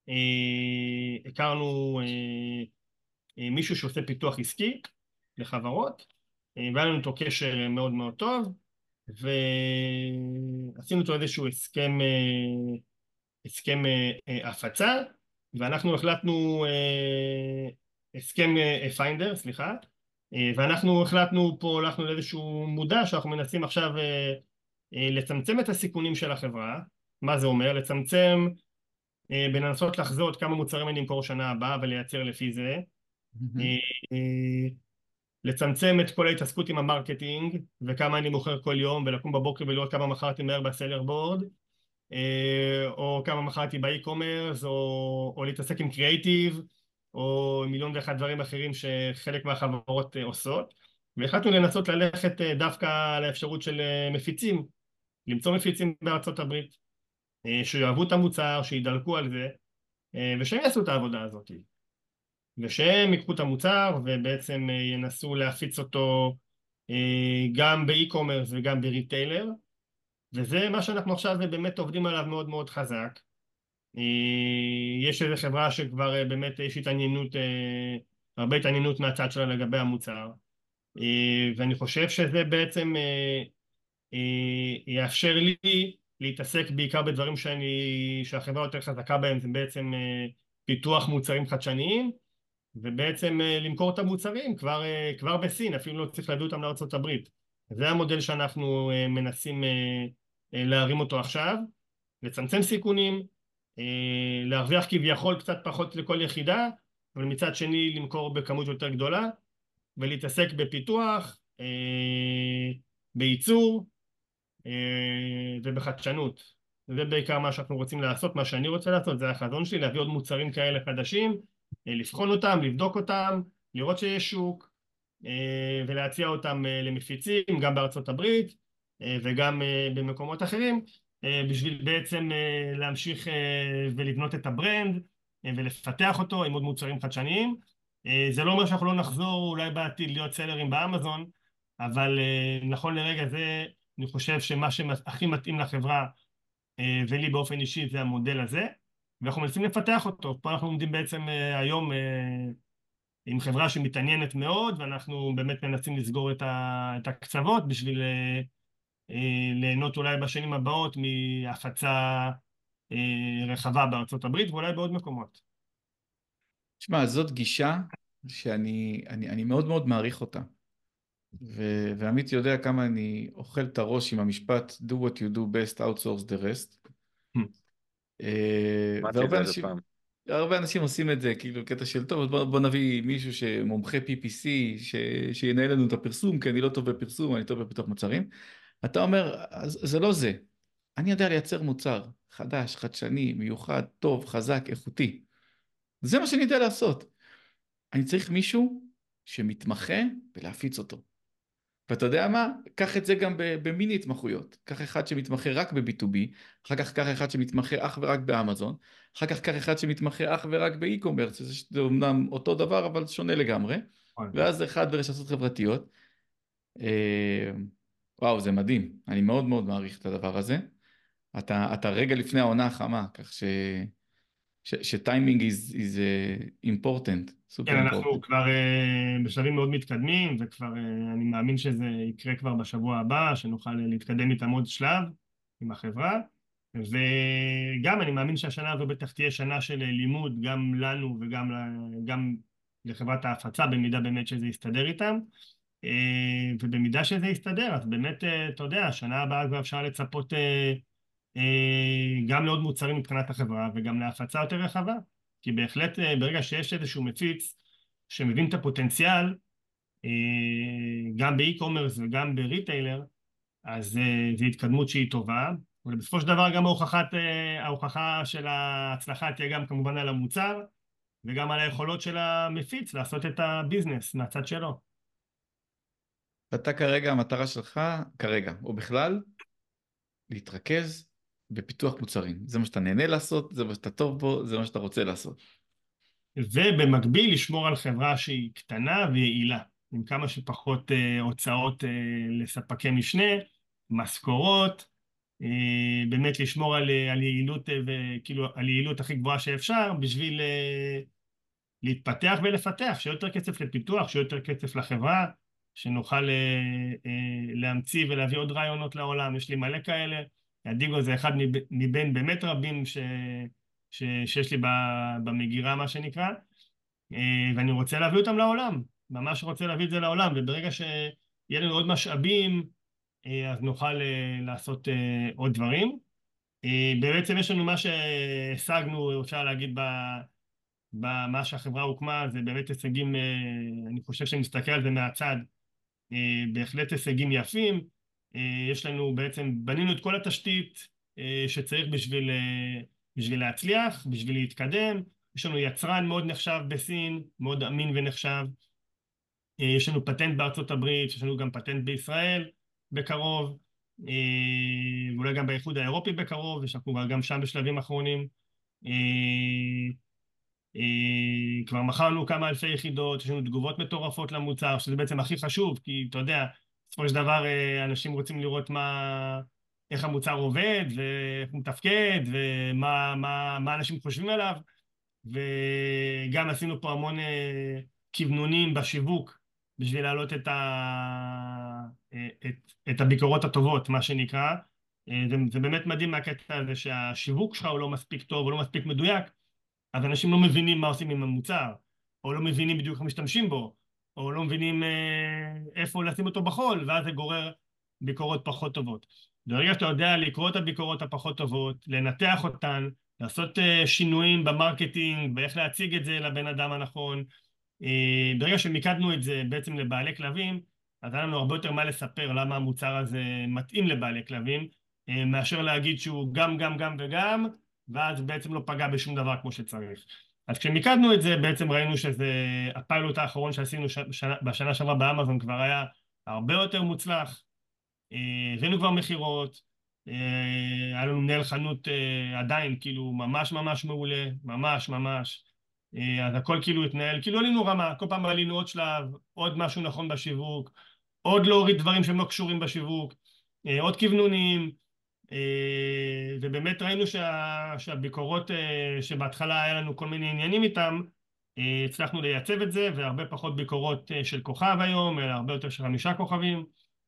Speaker 4: הכרנו מישהו שעושה פיתוח עסקי לחברות, והיה לנו אותו קשר מאוד מאוד טוב, ועשינו אותו איזשהו הסכם, הסכם הפצה, ואנחנו החלטנו, הסכם פיינדר, סליחה, ואנחנו החלטנו פה, הלכנו לאיזשהו מודע שאנחנו מנסים עכשיו לצמצם את הסיכונים של החברה. מה זה אומר? לצמצם, בלנסות לחזות כמה מוצרים אני אמכור שנה הבאה ולייצר לפי זה, לצמצם את כל ההתעסקות עם המרקטינג וכמה אני מוכר כל יום, ולקום בבוקר ולראות כמה מכרתי מהר בסלר בורד, או כמה מכרתי באי-קומרס, או, או להתעסק עם קריאייטיב, או מיליון ואחד דברים אחרים שחלק מהחברות עושות. והחלטנו לנסות ללכת דווקא לאפשרות של מפיצים, למצוא מפיצים בארצות הברית, שיאהבו את המוצר, שידלקו על זה, ושהם יעשו את העבודה הזאת. ושהם יקחו את המוצר ובעצם ינסו להפיץ אותו גם באי-קומרס וגם בריטיילר, וזה מה שאנחנו עכשיו באמת עובדים עליו מאוד מאוד חזק. יש איזו חברה שכבר באמת יש התעניינות, הרבה התעניינות מהצד שלה לגבי המוצר, ואני חושב שזה בעצם יאפשר לי להתעסק בעיקר בדברים שאני, שהחברה יותר חזקה בהם, זה בעצם פיתוח מוצרים חדשניים, ובעצם למכור את המוצרים כבר, כבר בסין, אפילו לא צריך להביא אותם לארצות הברית. זה המודל שאנחנו מנסים להרים אותו עכשיו, לצמצם סיכונים, להרוויח כביכול קצת פחות לכל יחידה, אבל מצד שני למכור בכמות יותר גדולה, ולהתעסק בפיתוח, בייצור ובחדשנות. זה בעיקר מה שאנחנו רוצים לעשות, מה שאני רוצה לעשות, זה החזון שלי, להביא עוד מוצרים כאלה חדשים, לבחון אותם, לבדוק אותם, לראות שיש שוק, ולהציע אותם למפיצים, גם בארצות הברית וגם במקומות אחרים, בשביל בעצם להמשיך ולבנות את הברנד ולפתח אותו עם עוד מוצרים חדשניים. זה לא אומר שאנחנו לא נחזור אולי בעתיד להיות סלרים באמזון, אבל נכון לרגע זה אני חושב שמה שהכי מתאים לחברה ולי באופן אישי זה המודל הזה, ואנחנו מנסים לפתח אותו. פה אנחנו עומדים בעצם היום עם חברה שמתעניינת מאוד, ואנחנו באמת מנסים לסגור את, ה, את הקצוות בשביל אה, אה, ליהנות אולי בשנים הבאות מהפצה אה, רחבה בארצות הברית ואולי בעוד מקומות.
Speaker 2: תשמע, זאת גישה שאני אני, אני מאוד מאוד מעריך אותה. ו, ועמית יודע כמה אני אוכל את הראש עם המשפט do what you do best, outsource the rest. אה,
Speaker 3: שמעתי את
Speaker 2: והרבה
Speaker 3: זה איזה
Speaker 2: אנשים...
Speaker 3: פעם.
Speaker 2: הרבה אנשים עושים את זה, כאילו קטע של טוב, בוא, בוא נביא מישהו שמומחה פי פי סי, ש, שינהל לנו את הפרסום, כי אני לא טוב בפרסום, אני טוב בפיתוח מוצרים. אתה אומר, אז, זה לא זה. אני יודע לייצר מוצר חדש, חדשני, מיוחד, טוב, חזק, איכותי. זה מה שאני יודע לעשות. אני צריך מישהו שמתמחה ולהפיץ אותו. ואתה יודע מה? קח את זה גם במיני התמחויות. קח אחד שמתמחה רק ב-בי טו בי, אחר כך קח אחד שמתמחה אך ורק באמזון, אחר כך קח אחד שמתמחה אך ורק באי-קומרס, זה אומנם אותו דבר אבל שונה לגמרי, ואז אחד ברשתות חברתיות. וואו, זה מדהים. אני מאוד מאוד מעריך את הדבר הזה. אתה, אתה רגע לפני העונה החמה, כך ש... שטיימינג is, is important, super
Speaker 4: כן, אנחנו
Speaker 2: important.
Speaker 4: כבר uh, בשלבים מאוד מתקדמים, וכבר uh, אני מאמין שזה יקרה כבר בשבוע הבא, שנוכל להתקדם איתם עוד שלב עם החברה, וגם אני מאמין שהשנה הזו בטח תהיה שנה של לימוד, גם לנו וגם גם לחברת ההפצה, במידה באמת שזה יסתדר איתם, uh, ובמידה שזה יסתדר, אז באמת, uh, אתה יודע, השנה הבאה כבר אפשר לצפות... Uh, גם לעוד מוצרים מבחינת החברה וגם להפצה יותר רחבה, כי בהחלט ברגע שיש איזשהו מפיץ שמבין את הפוטנציאל גם באי-קומרס וגם בריטיילר, אז זו התקדמות שהיא טובה, ובסופו של דבר גם ההוכחת, ההוכחה של ההצלחה תהיה גם כמובן על המוצר וגם על היכולות של המפיץ לעשות את הביזנס מהצד שלו.
Speaker 2: אתה כרגע, המטרה שלך כרגע, או בכלל, להתרכז בפיתוח מוצרים. זה מה שאתה נהנה לעשות, זה מה שאתה טוב בו, זה מה שאתה רוצה לעשות.
Speaker 4: ובמקביל לשמור על חברה שהיא קטנה ויעילה, עם כמה שפחות uh, הוצאות uh, לספקי משנה, משכורות, uh, באמת לשמור על, על יעילות, uh, וכאילו על יעילות הכי גבוהה שאפשר, בשביל uh, להתפתח ולפתח, שיהיה יותר כסף לפיתוח, שיהיה יותר כסף לחברה, שנוכל uh, uh, להמציא ולהביא עוד רעיונות לעולם. יש לי מלא כאלה. הדיגו זה אחד מבין באמת רבים ש... ש... שיש לי במגירה, מה שנקרא, ואני רוצה להביא אותם לעולם, ממש רוצה להביא את זה לעולם, וברגע שיהיה לנו עוד משאבים, אז נוכל לעשות עוד דברים. בעצם יש לנו מה שהשגנו, אפשר להגיד, במה שהחברה הוקמה, זה באמת הישגים, אני חושב שאני מסתכל על זה מהצד, בהחלט הישגים יפים. יש לנו בעצם, בנינו את כל התשתית שצריך בשביל, בשביל להצליח, בשביל להתקדם. יש לנו יצרן מאוד נחשב בסין, מאוד אמין ונחשב. יש לנו פטנט בארצות הברית, יש לנו גם פטנט בישראל בקרוב, ואולי גם באיחוד האירופי בקרוב, ושאנחנו גם שם בשלבים אחרונים. כבר מכרנו כמה אלפי יחידות, יש לנו תגובות מטורפות למוצר, שזה בעצם הכי חשוב, כי אתה יודע, בסופו של דבר אנשים רוצים לראות מה, איך המוצר עובד, ואיך הוא מתפקד, ומה מה, מה אנשים חושבים עליו, וגם עשינו פה המון כיוונונים בשיווק, בשביל להעלות את, ה, את, את הביקורות הטובות, מה שנקרא. זה, זה באמת מדהים מהקטע הזה, שהשיווק שלך הוא לא מספיק טוב, הוא לא מספיק מדויק, אז אנשים לא מבינים מה עושים עם המוצר, או לא מבינים בדיוק איך משתמשים בו, או לא מבינים איפה לשים אותו בחול, ואז זה גורר ביקורות פחות טובות. ברגע שאתה יודע לקרוא את הביקורות הפחות טובות, לנתח אותן, לעשות שינויים במרקטינג, ואיך להציג את זה לבן אדם הנכון, ברגע שמיקדנו את זה בעצם לבעלי כלבים, אז היה לנו הרבה יותר מה לספר למה המוצר הזה מתאים לבעלי כלבים, מאשר להגיד שהוא גם, גם, גם וגם, ואז בעצם לא פגע בשום דבר כמו שצריך. אז כשמיקדנו את זה, בעצם ראינו שזה, הפיילוט האחרון שעשינו שנה, בשנה שעברה באמזון כבר היה הרבה יותר מוצלח, הבאנו כבר מחירות, היה לנו מנהל חנות עדיין כאילו ממש ממש מעולה, ממש ממש, אז הכל כאילו התנהל, כאילו עלינו רמה, כל פעם עלינו עוד שלב, עוד משהו נכון בשיווק, עוד להוריד דברים שהם לא קשורים בשיווק, עוד כיוונונים, ובאמת ראינו שה, שהביקורות שבהתחלה היה לנו כל מיני עניינים איתם, הצלחנו לייצב את זה, והרבה פחות ביקורות של כוכב היום, אלא הרבה יותר של חמישה כוכבים,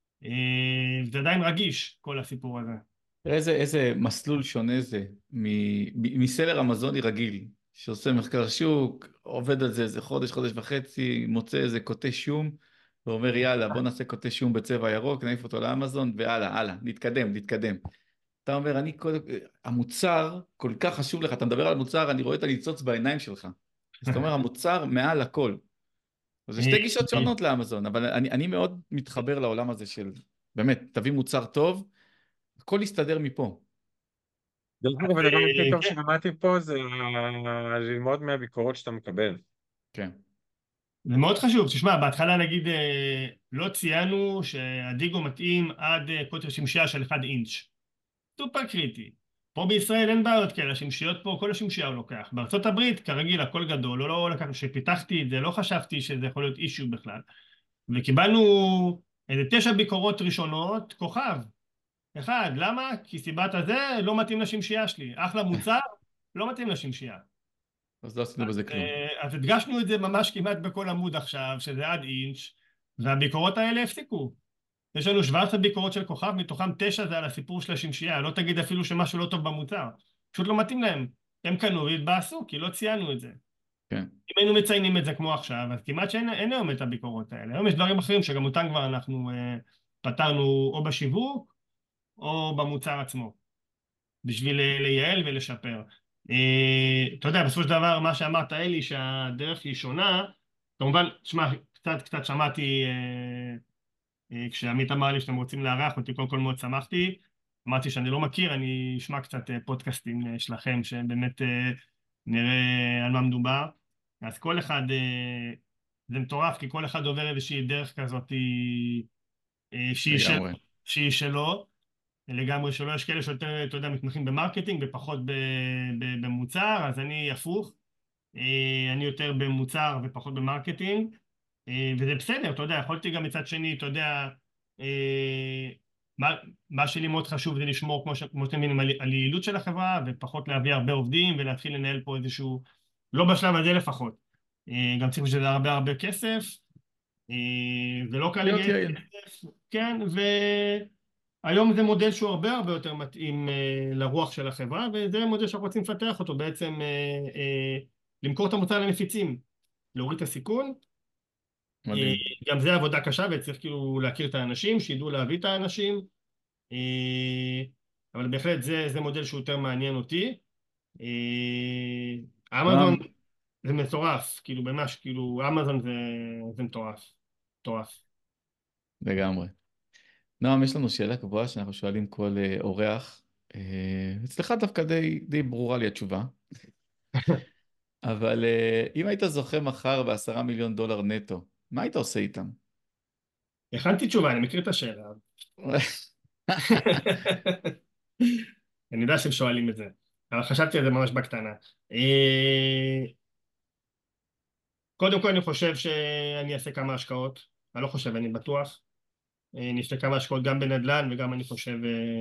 Speaker 4: זה עדיין רגיש כל הסיפור הזה.
Speaker 2: איזה, איזה מסלול שונה זה מסלר אמזוני רגיל, שעושה מחקר שוק, עובד על זה איזה חודש, חודש וחצי, מוצא איזה קוטי שום, ואומר יאללה בוא נעשה קוטי שום בצבע ירוק, נעיף אותו לאמזון, והלאה, הלאה, נתקדם, נתקדם. אתה אומר, אני כל... המוצר כל כך חשוב לך, אתה מדבר על המוצר, אני רואה את הניצוץ בעיניים שלך. אז אתה אומר, המוצר מעל הכל. זה שתי גישות שונות לאמזון, אבל אני, אני מאוד מתחבר לעולם הזה של, באמת, תביא מוצר טוב, הכל יסתדר מפה.
Speaker 3: דרך אגב, הדבר הכי טוב שלמדתי פה זה ללמוד מהביקורות שאתה מקבל.
Speaker 2: כן.
Speaker 4: זה מאוד חשוב, תשמע, בהתחלה נגיד לא ציינו שהדיגו מתאים עד קוטר שמשיה של אחד אינץ'. סופר קריטי. פה בישראל אין בעיות כאלה, השמשיות פה, כל השמשיה הוא לוקח. בארצות הברית, כרגיל, הכל גדול, לא, לא לקח, שפיתחתי את זה, לא חשבתי שזה יכול להיות אישיו בכלל. וקיבלנו איזה תשע ביקורות ראשונות, כוכב. אחד, למה? כי סיבת הזה לא מתאים לשמשייה שלי. אחלה מוצר, לא מתאים לשמשייה.
Speaker 2: אז לא עשינו בזה כלום.
Speaker 4: אז הדגשנו את זה ממש כמעט בכל עמוד עכשיו, שזה עד אינץ', והביקורות האלה הפסיקו. יש לנו שבע עשרה ביקורות של כוכב, מתוכם תשע זה על הסיפור של השמשייה, לא תגיד אפילו שמשהו לא טוב במוצר, פשוט לא מתאים להם. הם קנו והתבאסו, כי לא ציינו את זה.
Speaker 2: כן.
Speaker 4: אם היינו מציינים את זה כמו עכשיו, אז כמעט שאין אין היום את הביקורות האלה. היום יש דברים אחרים שגם אותם כבר אנחנו אה, פתרנו או בשיווק, או במוצר עצמו, בשביל לייעל ולשפר. אה, אתה יודע, בסופו של דבר, מה שאמרת אלי, שהדרך היא שונה, כמובן, תשמע, קצת קצת שמעתי... אה, כשעמית אמר לי שאתם רוצים לארח אותי, קודם כל מאוד שמחתי, אמרתי שאני לא מכיר, אני אשמע קצת פודקאסטים שלכם, שבאמת נראה על מה מדובר. אז כל אחד, זה מטורף, כי כל אחד עובר איזושהי דרך כזאת שהיא, של, שהיא שלו, לגמרי שלו. יש כאלה שיותר, אתה יודע, מתמחים במרקטינג ופחות במוצר, אז אני הפוך, אני יותר במוצר ופחות במרקטינג, וזה בסדר, אתה יודע, יכולתי גם מצד שני, אתה יודע, מה, מה שלי מאוד חשוב זה לשמור, כמו, ש, כמו שאתם מבינים, על, על יעילות של החברה, ופחות להביא הרבה עובדים, ולהתחיל לנהל פה איזשהו, לא בשלב הזה לפחות. גם צריך שזה הרבה הרבה כסף, ולא קל לגייס כסף, כן, והיום זה מודל שהוא הרבה הרבה יותר מתאים לרוח של החברה, וזה מודל שאנחנו רוצים לפתח אותו, בעצם למכור את המוצר למפיצים, להוריד את הסיכון, מדהים. גם זה עבודה קשה, וצריך כאילו להכיר את האנשים, שידעו להביא את האנשים, אבל בהחלט זה, זה מודל שהוא יותר מעניין אותי. אמזון זה מטורף, כאילו ממש, כאילו אמזון זה, זה מטורף, מטורף.
Speaker 2: לגמרי. נועם, יש לנו שאלה קבועה שאנחנו שואלים כל אורח, אצלך דווקא די, די ברורה לי התשובה. אבל אם היית זוכה מחר בעשרה מיליון דולר נטו, מה היית עושה איתם?
Speaker 4: הכנתי תשובה, אני מכיר את השאלה. אני יודע שהם שואלים את זה, אבל חשבתי על זה ממש בקטנה. קודם כל אני חושב שאני אעשה כמה השקעות, אני לא חושב, אני בטוח. אני אעשה כמה השקעות גם בנדל"ן וגם אני חושב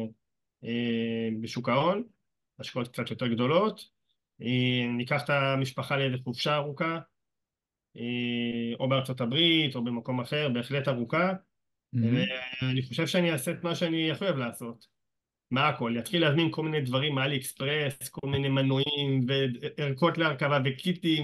Speaker 4: בשוק ההון, השקעות קצת יותר גדולות. ניקח את המשפחה לאיזה חופשה ארוכה, או בארצות הברית, או במקום אחר, בהחלט ארוכה, ואני חושב שאני אעשה את מה שאני יכול לעשות. מה הכל? יתחיל להזמין כל מיני דברים, מאלי אקספרס, כל מיני מנועים, וערכות להרכבה וקיטים,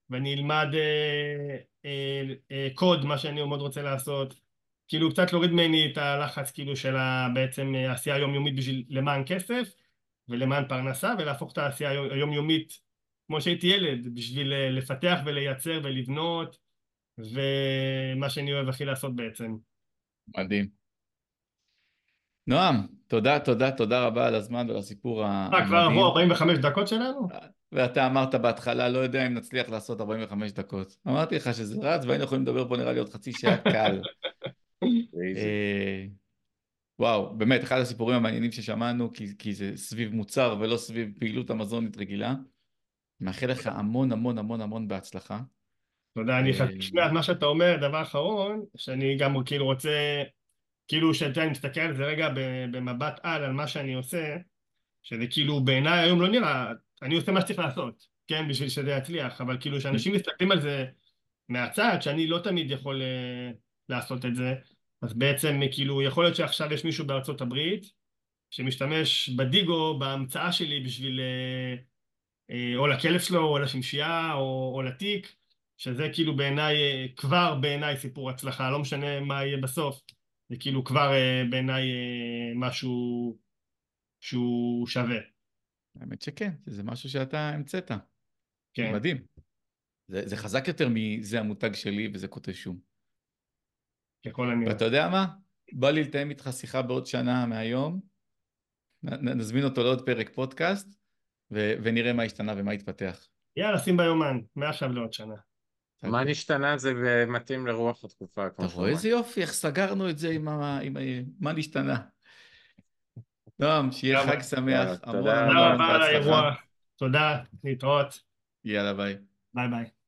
Speaker 4: ואני אלמד אה, אה, אה, קוד, מה שאני מאוד רוצה לעשות. כאילו קצת להוריד ממני את הלחץ כאילו של ה- בעצם אה, העשייה היומיומית בשביל למען כסף ולמען פרנסה, ולהפוך את העשייה היום- היומיומית כמו שהייתי ילד, בשביל אה, לפתח ולייצר ולבנות, ומה שאני אוהב הכי לעשות בעצם.
Speaker 2: מדהים. נועם, תודה, תודה, תודה רבה על הזמן ועל הסיפור ה-
Speaker 4: אה, כבר עברו
Speaker 2: המדהים.
Speaker 4: ארבעים וחמש דקות שלנו?
Speaker 2: ואתה אמרת בהתחלה, לא יודע אם נצליח לעשות ארבעים וחמש דקות. אמרתי לך שזה רץ, והיינו יכולים לדבר פה נראה לי עוד חצי שעה קל.
Speaker 3: איזי.
Speaker 2: אה, וואו, באמת, אחד הסיפורים המעניינים ששמענו, כי, כי זה סביב מוצר ולא סביב פעילות אמזונית רגילה. מאחל לך המון המון המון המון בהצלחה.
Speaker 4: תודה, אני
Speaker 2: אה,
Speaker 4: חשמע את מה שאתה אומר, דבר אחרון, שאני גם כאילו רוצה, כאילו שאתה מסתכל על זה רגע במבט על, על מה שאני עושה, שזה כאילו בעיניי היום לא נראה, אני עושה מה שצריך לעשות, כן, בשביל שזה יצליח, אבל כאילו שאנשים מסתכלים על זה מהצד, שאני לא תמיד יכול uh, לעשות את זה, אז בעצם כאילו יכול להיות שעכשיו יש מישהו בארצות הברית, שמשתמש בדיגו, בהמצאה שלי בשביל uh, uh, או לכלב שלו, או לשמשייה, או, או לתיק, שזה כאילו בעיניי, uh, כבר בעיניי סיפור הצלחה, לא משנה מה יהיה בסוף, זה כאילו כבר uh, בעיניי uh, משהו שהוא שווה.
Speaker 2: האמת שכן, זה משהו שאתה המצאת. זה
Speaker 4: כן,
Speaker 2: מדהים. זה, זה חזק יותר מזה המותג שלי וזה קוטה שום.
Speaker 4: ככל הנראה.
Speaker 2: ואתה יודע מה? בא לי לתאם איתך שיחה בעוד שנה מהיום, נ- נזמין אותו לעוד פרק פודקאסט, ו- ונראה מה השתנה ומה התפתח.
Speaker 4: יאללה, שים ביומן, מעכשיו לעוד שנה.
Speaker 3: מה נשתנה זה מתאים לרוח התקופה,
Speaker 2: אתה
Speaker 3: כמו
Speaker 2: רואה
Speaker 3: שאומרים.
Speaker 2: איזה יופי, איך סגרנו את זה עם, ה... עם ה... מה נשתנה. נועם, שיהיה
Speaker 4: לגמרי.
Speaker 2: חג שמח, המון
Speaker 3: תודה
Speaker 2: המון
Speaker 4: תודה
Speaker 3: רבה.
Speaker 2: המון
Speaker 4: רבה על
Speaker 2: בהצלחה.
Speaker 4: האירוע. תודה, להתראות.
Speaker 2: יאללה ביי.
Speaker 4: ביי ביי.